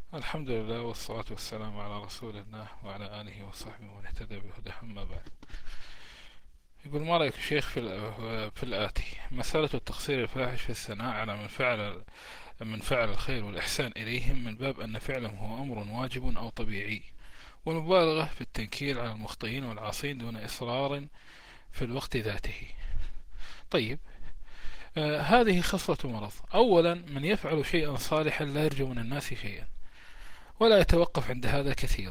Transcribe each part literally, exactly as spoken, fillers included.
الحمد لله والصلاة والسلام على رسول الله وعلى آله وصحبه ومن اهتدى بهداه، أما بعد. يقول: ما رأيك شيخ في الآ- في الآتي: مسألة التقصير الفاحش في الثناء على من فعل من فعل الخير والإحسان إليهم من باب أن فعلهم هو أمر واجب أو طبيعي، والمبالغة في التنكيل على المخطئين والعاصين دون إصرار في الوقت ذاته. طيب، آه هذه خصلة مرض. أولا، من يفعل شيئا صالحا لا يرجو من الناس شيئا ولا يتوقف عند هذا كثيرا.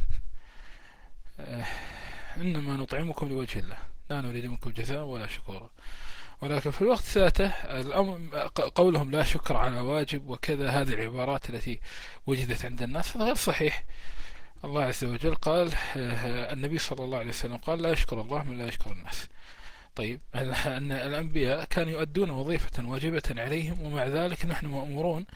آه إنما نطعمكم لوجه الله لا نريد منكم جزاء ولا شكورا. ولكن في الوقت ذاته الأمر قولهم لا شكر على واجب وكذا، هذه العبارات التي وجدت عند الناس غير صحيح. الله عز وجل قال، النبي صلى الله عليه وسلم قال: لا يشكر الله من لا يشكر الناس. طيب، أن الأنبياء كانوا يؤدون وظيفة واجبة عليهم، ومع ذلك نحن مأمورون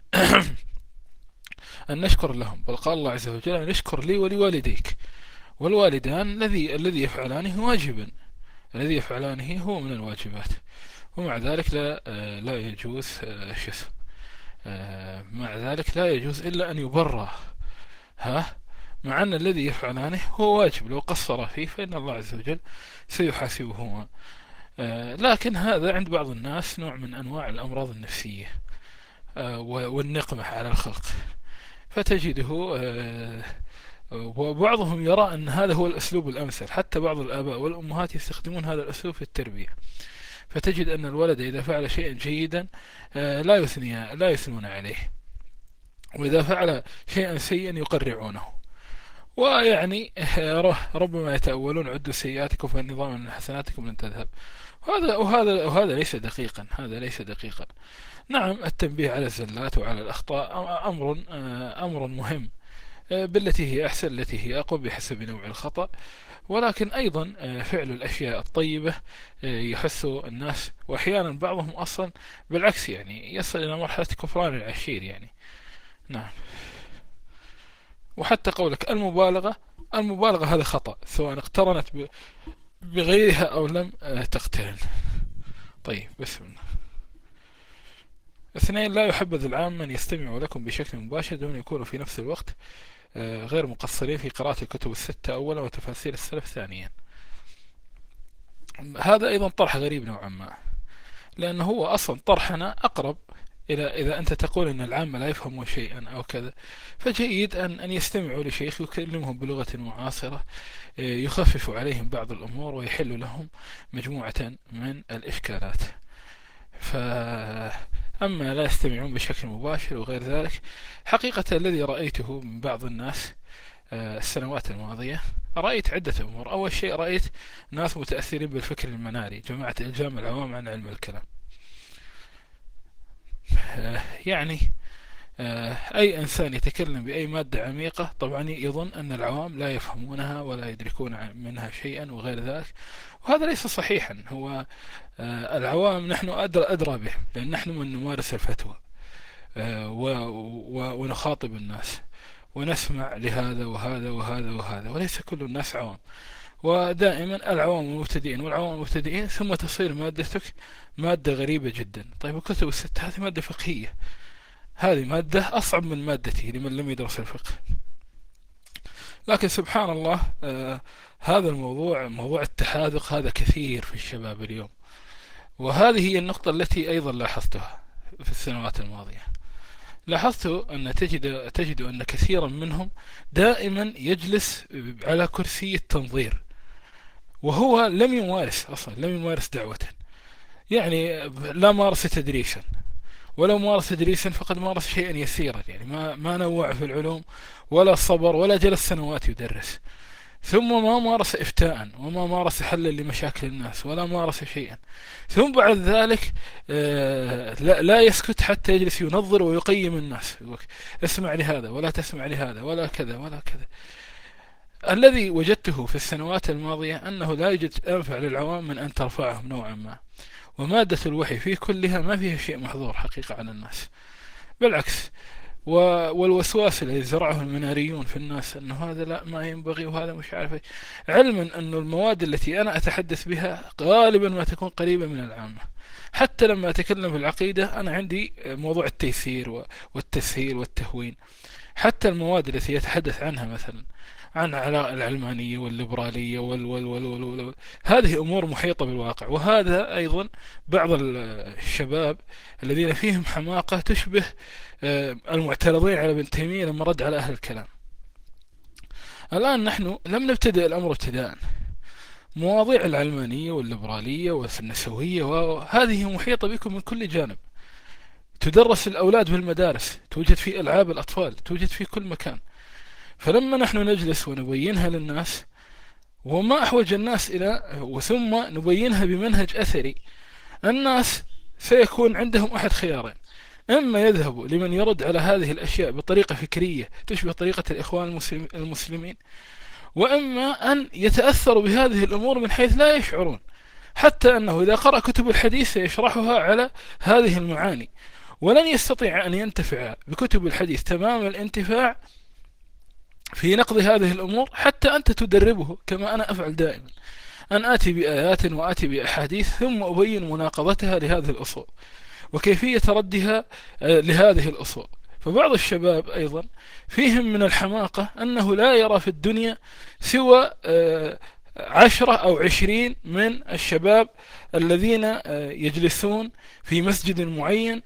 أن نشكر لهم. بل قال الله عز وجل: أن اشكر لي ولوالديك. والوالدان الذي الذي يفعلانه واجبا، الذي يفعلانه هو من الواجبات، ومع ذلك لا آه، لا يجوز آه، شو اسمه آه، مع ذلك لا يجوز إلا أن يبرى. ها مع أن الذي يفعلانه هو واجب، لو قصر فيه فإن الله عز وجل سيحاسبهما. آه، لكن هذا عند بعض الناس نوع من أنواع الأمراض النفسية آه، والنقمة على الخلق، فتجده آه، وبعضهم يرى أن هذا هو الأسلوب الأمثل. حتى بعض الآباء والأمهات يستخدمون هذا الأسلوب في التربية، فتجد أن الولد إذا فعل شيئا جيدا آه، لا يثني لا يثنون عليه، وإذا فعل شيئا سيئا يقرعونه. ويعني آه، ربما يتأولون: عدوا سيئاتكم فإن نظام من حسناتكم لن تذهب. وهذا وهذا وهذا ليس دقيقا، هذا ليس دقيقا. نعم، التنبيه على الزلات وعلى الأخطاء أمر آه، أمر مهم آه، بالتي هي أحسن، التي هي أقوى بحسب نوع الخطأ. ولكن أيضا آه، فعل الأشياء الطيبة آه، يحث الناس، وأحيانا بعضهم أصلا بالعكس يعني يصل إلى مرحلة كفران العشير يعني. نعم. وحتى قولك المبالغة، المبالغة هذا خطأ سواء اقترنت ب- بغيرها أو لم آه، تقترن. طيب، بسم الله. اثنين: لا يحبذ العام من يستمع لكم بشكل مباشر دون يكونوا في نفس الوقت آه، غير مقصرين في قراءة الكتب الستة أولا وتفاسير السلف ثانيا. هذا أيضا طرح غريب نوعا ما، لأنه هو أصلا طرحنا أقرب إلى إذا أنت تقول أن العامة لا يفهمون شيئا أو كذا، فجيد أن أن يستمعوا لشيخ يكلمهم بلغة معاصرة يخفف عليهم بعض الأمور ويحل لهم مجموعة من الإشكالات. فأما لا يستمعون بشكل مباشر وغير ذلك، حقيقة الذي رأيته من بعض الناس آه، السنوات الماضية، رأيت عدة أمور. أول شيء، رأيت ناس متأثرين بالفكر المناري، جماعة إلجام العوام عن علم الكلام. آه، يعني آه، أي إنسان يتكلم بأي مادة عميقة طبعا يظن أن العوام لا يفهمونها ولا يدركون منها شيئا وغير ذلك، وهذا ليس صحيحا. هو آه، العوام نحن أدرى, أدرى بهم، لأن نحن من نمارس الفتوى آه، و- و- ونخاطب الناس ونسمع لهذا وهذا وهذا وهذا، وليس كل الناس عوام. ودائما العوام المبتدئين والعوام المبتدئين، ثم تصير مادتك مادة غريبة جدا. طيب، الكتب الست هذه مادة فقهية، هذه مادة أصعب من مادتي لمن لم يدرس الفقه. لكن سبحان الله، آه هذا الموضوع، موضوع التحاذق هذا كثير في الشباب اليوم. وهذه هي النقطة التي أيضا لاحظتها في السنوات الماضية. لاحظت أن تجد تجد أن كثيرا منهم دائما يجلس على كرسي التنظير، وهو لم يمارس أصلا، لم يمارس دعوة، يعني لا مارس تدريسا، ولو مارس تدريسا فقد مارس شيئا يسيرا، يعني ما ما نوع في العلوم ولا صبر ولا جلس سنوات يدرس، ثم ما مارس إفتاء وما مارس حلا لمشاكل الناس ولا مارس شيئا، ثم بعد ذلك آه، لا, لا يسكت حتى يجلس ينظر ويقيم الناس، اسمع لهذا ولا تسمع لهذا ولا كذا ولا كذا. الذي وجدته في السنوات الماضية أنه لا يوجد أنفع للعوام من أن ترفعهم نوعا ما، ومادة الوحي في كلها ما فيها شيء محظور حقيقة على الناس، بالعكس. والوسواس الذي زرعه المناريون في الناس أنه هذا لا ما ينبغي وهذا مش عارف إيه، علما أن المواد التي أنا أتحدث بها غالبا ما تكون قريبة من العامة، حتى لما أتكلم في العقيدة أنا عندي موضوع التيسير والتسهيل والتهوين. حتى المواد التي يتحدث عنها مثلا عن العلمانية والليبرالية وال وال وال وال وال هذه أمور محيطة بالواقع. وهذا أيضا بعض الشباب الذين فيهم حماقة تشبه المعترضين على ابن تيمية لما رد على أهل الكلام. الآن نحن لم نبتدئ الأمر ابتداء. مواضيع العلمانية والليبرالية والنسوية وهذه محيطة بكم من كل جانب، تدرس الأولاد بالمدارس، توجد في ألعاب الأطفال، توجد في كل مكان. فلما نحن نجلس ونبينها للناس، وما أحوج الناس إلى وثم نبينها بمنهج أثري، الناس سيكون عندهم أحد خيارين: إما يذهبوا لمن يرد على هذه الأشياء بطريقة فكرية تشبه طريقة الإخوان المسلمين، وإما أن يتأثروا بهذه الأمور من حيث لا يشعرون، حتى أنه إذا قرأ كتب الحديث سيشرحها على هذه المعاني، ولن يستطيع أن ينتفع بكتب الحديث تمام الانتفاع في نقض هذه الأمور حتى أنت تدربه، كما أنا أفعل دائما، أن آتي بآيات وآتي بأحاديث ثم أبين مناقضتها لهذه الأصول وكيفية ردها لهذه الأصول. فبعض الشباب أيضا فيهم من الحماقة أنه لا يرى في الدنيا سوى عشرة أو عشرين من الشباب الذين يجلسون في مسجد معين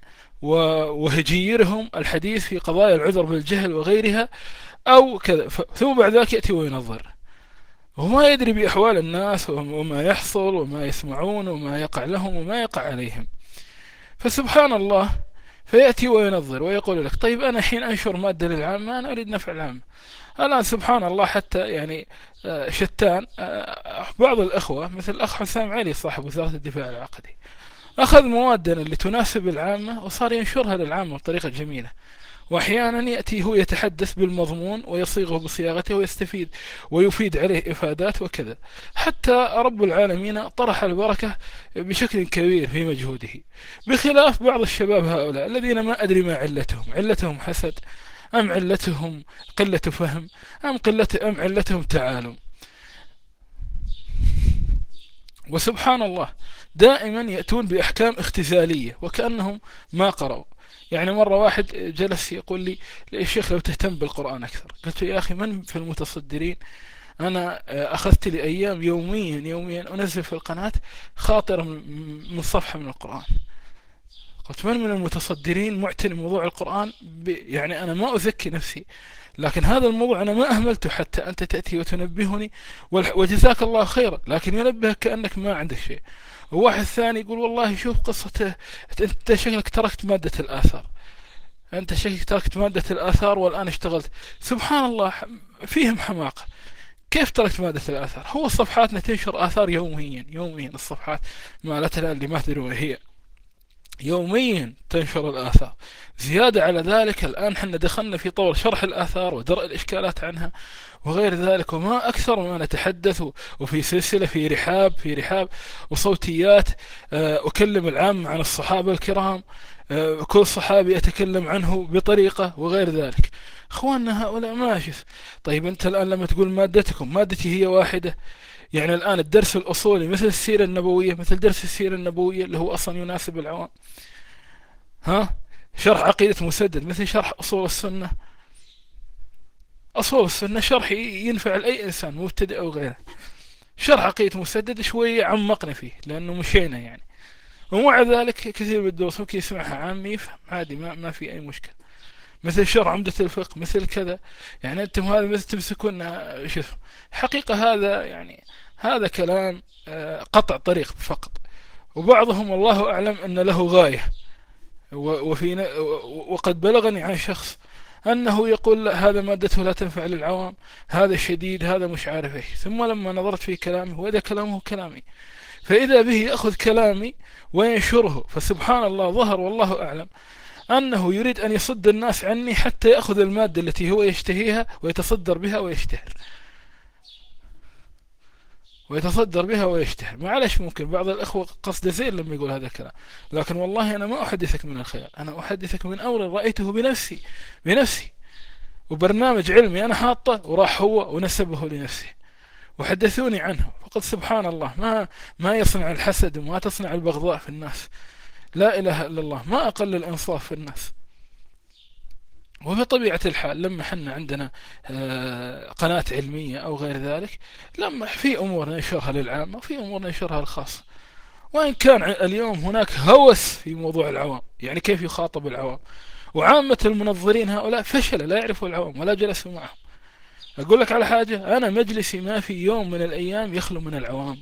وهجيرهم الحديث في قضايا العذر بالجهل وغيرها أو كذا، ثم بعد ذلك يأتي وينظر وما يدري بأحوال الناس وما يحصل وما يسمعون وما يقع لهم وما يقع عليهم. فسبحان الله، فيأتي وينظر ويقول لك: طيب أنا حين أنشر مادة للعامة أنا أريد نفع العامة. الآن سبحان الله حتى يعني شتان بعض الأخوة مثل الأخ حسام علي صاحب وزارة الدفاع العقدي أخذ موادنا اللي تناسب العامة وصار ينشرها للعامة بطريقة جميلة، وأحيانا يأتي هو يتحدث بالمضمون ويصيغه بصياغته ويستفيد ويفيد عليه إفادات وكذا، حتى رب العالمين طرح البركة بشكل كبير في مجهوده، بخلاف بعض الشباب هؤلاء الذين ما أدري ما علتهم، علتهم حسد أم علتهم قلة فهم أم, قلة أم علتهم تعالم. وسبحان الله دائما يأتون بأحكام اختزالية وكأنهم ما قرأوا. يعني مرة واحد جلس يقول لي: الشيخ لو تهتم بالقرآن أكثر. قلت له: يا أخي من في المتصدرين؟ أنا أخذت لي أيام يوميا يوميا أنزل في القناة خاطرة من صفحة من القرآن. قلت: من من المتصدرين معتني موضوع القرآن؟ يعني أنا ما أزكي نفسي، لكن هذا الموضوع أنا ما أهملته حتى أنت تأتي وتنبهني وجزاك الله خيرا، لكن ينبهك كأنك ما عندك شيء. وواحد ثاني يقول: والله شوف قصة أنت شكلك تركت مادة الآثار، أنت شكلك تركت مادة الآثار والآن اشتغلت. سبحان الله فيهم حماقة. كيف تركت مادة الآثار؟ هو صفحاتنا تنشر آثار يوميا يوميا، الصفحات مالتنا اللي ما تدرون هي يوميا تنشر الآثار. زيادة على ذلك الآن حنا دخلنا في طور شرح الآثار ودرء الإشكالات عنها وغير ذلك، وما أكثر ما نتحدث، وفي سلسلة في رحاب في رحاب وصوتيات أكلم العام عن الصحابة الكرام، كل صحابي أتكلم عنه بطريقة وغير ذلك. أخواننا هؤلاء ماشي. طيب أنت الآن لما تقول مادتكم مادتي هي واحدة، يعني الآن الدرس الأصولي مثل السيرة النبوية، مثل درس السيرة النبوية اللي هو أصلا يناسب العوام، ها شرح عقيدة مسدد مثل شرح أصول السنة. أصول السنة شرح ينفع لأي إنسان مبتدئ أو غيره. شرح عقيدة مسدد شوية عمقنا فيه لأنه مشينا يعني، ومع ذلك كثير من الدروس ممكن يسمعها عامي يفهم عادي، ما ما في أي مشكلة. مثل شرح عمدة الفقه مثل كذا، يعني أنتم هذا مثل تمسكون شوف حقيقة هذا يعني هذا كلام قطع طريق فقط. وبعضهم والله أعلم أن له غاية، وفي وقد بلغني عن شخص أنه يقول لا هذا مادته لا تنفع للعوام، هذا شديد، هذا مش عارف إيش. ثم لما نظرت في كلامه وإذا كلامه كلامي، فإذا به يأخذ كلامي وينشره. فسبحان الله ظهر والله أعلم أنه يريد أن يصد الناس عني حتى يأخذ المادة التي هو يشتهيها ويتصدر بها ويشتهر ويتصدر بها ويشتهر. معلش ممكن بعض الأخوة قصد زين لما يقول هذا الكلام، لكن والله أنا ما أحدثك من الخيال، أنا أحدثك من أمر رأيته بنفسي بنفسي وبرنامج علمي أنا حاطه وراح هو ونسبه لنفسه. وحدثوني عنه، فقلت سبحان الله، ما ما يصنع الحسد وما تصنع البغضاء في الناس. لا إله إلا الله، ما أقل الإنصاف في الناس. وبطبيعة الحال لما حنا عندنا آه، قناة علمية أو غير ذلك، لما في أمور ننشرها للعامة وفي أمور ننشرها للخاصة. وإن كان اليوم هناك هوس في موضوع العوام، يعني كيف يخاطب العوام، وعامة المنظرين هؤلاء فشل، لا يعرفوا العوام ولا جلسوا معهم. أقول لك على حاجة، أنا مجلسي ما في يوم من الأيام يخلو من العوام،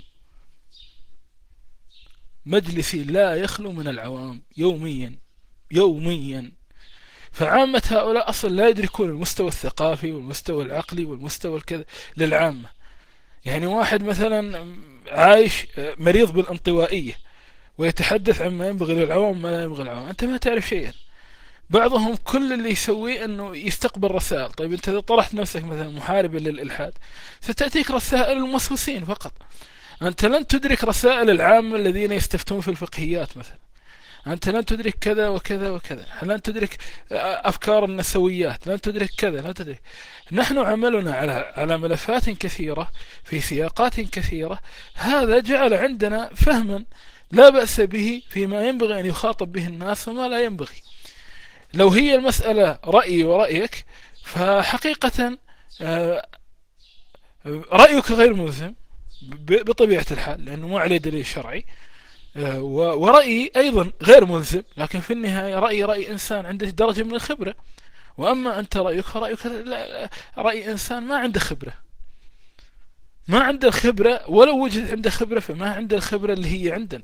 مجلسي لا يخلو من العوام يوميا يوميا. فعامة هؤلاء أصلا لا يدركون المستوى الثقافي والمستوى العقلي والمستوى الكذا للعامة. يعني واحد مثلا عايش مريض بالانطوائية ويتحدث عما ينبغي للعوام ما لا ينبغي للعوام، أنت ما تعرف شيئا. بعضهم كل اللي يسويه أنه يستقبل رسائل. طيب أنت إذا طرحت نفسك مثلا محاربا للإلحاد، ستأتيك رسائل الموسوسين فقط. أنت لن تدرك رسائل العامة الذين يستفتون في الفقهيات مثلا، أنت لن تدرك كذا وكذا وكذا، لن تدرك أفكار النسويات، لن تدرك كذا، لن تدرك. نحن عملنا على على ملفات كثيرة في سياقات كثيرة، هذا جعل عندنا فهما لا بأس به فيما ينبغي أن يخاطب به الناس وما لا ينبغي. لو هي المسألة رأيي ورأيك، فحقيقة آه، رأيك غير ملزم بطبيعة الحال لأنه ما عليه دليل شرعي، ورأيي أيضا غير ملزم، لكن في النهاية رأي رأي إنسان عنده درجة من الخبرة. وأما أنت رأيك فرأيك رأي إنسان ما عنده خبرة، ما عنده الخبرة، ولو وجد عنده خبرة فما عنده الخبرة اللي هي عندنا.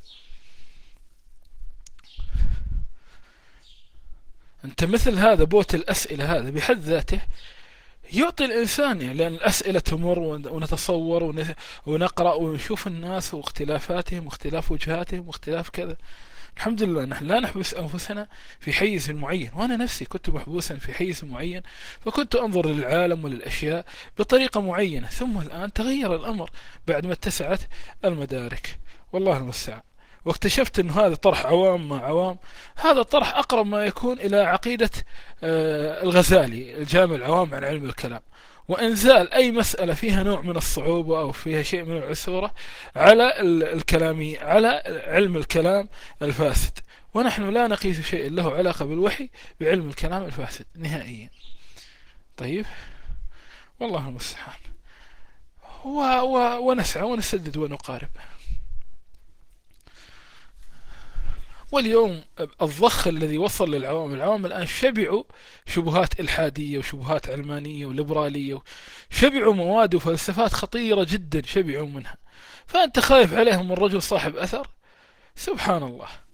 أنت مثل هذا بوت الأسئلة هذا بحد ذاته يعطي الإنسان، يعني لأن الأسئلة تمر ونتصور ونقرأ ونشوف الناس واختلافاتهم واختلاف وجهاتهم واختلاف كذا. الحمد لله نحن لا نحبس أنفسنا في حيز معين، وأنا نفسي كنت محبوسا في حيز معين، فكنت أنظر للعالم وللأشياء بطريقة معينة. ثم الآن تغير الأمر بعد ما اتسعت المدارك، والله المستعان. واكتشفت أن هذا طرح عوام مع عوام، هذا طرح أقرب ما يكون إلى عقيدة آه الغزالي الجامع العوام عن علم الكلام، وإنزال أي مسألة فيها نوع من الصعوبة أو فيها شيء من العسورة على الكلامي، على علم الكلام الفاسد. ونحن لا نقيس شيء له علاقة بالوحي بعلم الكلام الفاسد نهائيا. طيب، والله المستعان. ونسعى ونسدد ونقارب. واليوم الضخ الذي وصل للعوام، العوام الآن شبعوا شبهات إلحادية وشبهات علمانية وليبرالية، شبعوا مواد وفلسفات خطيرة جدا شبعوا منها، فأنت خايف عليهم من رجل صاحب أثر؟ سبحان الله.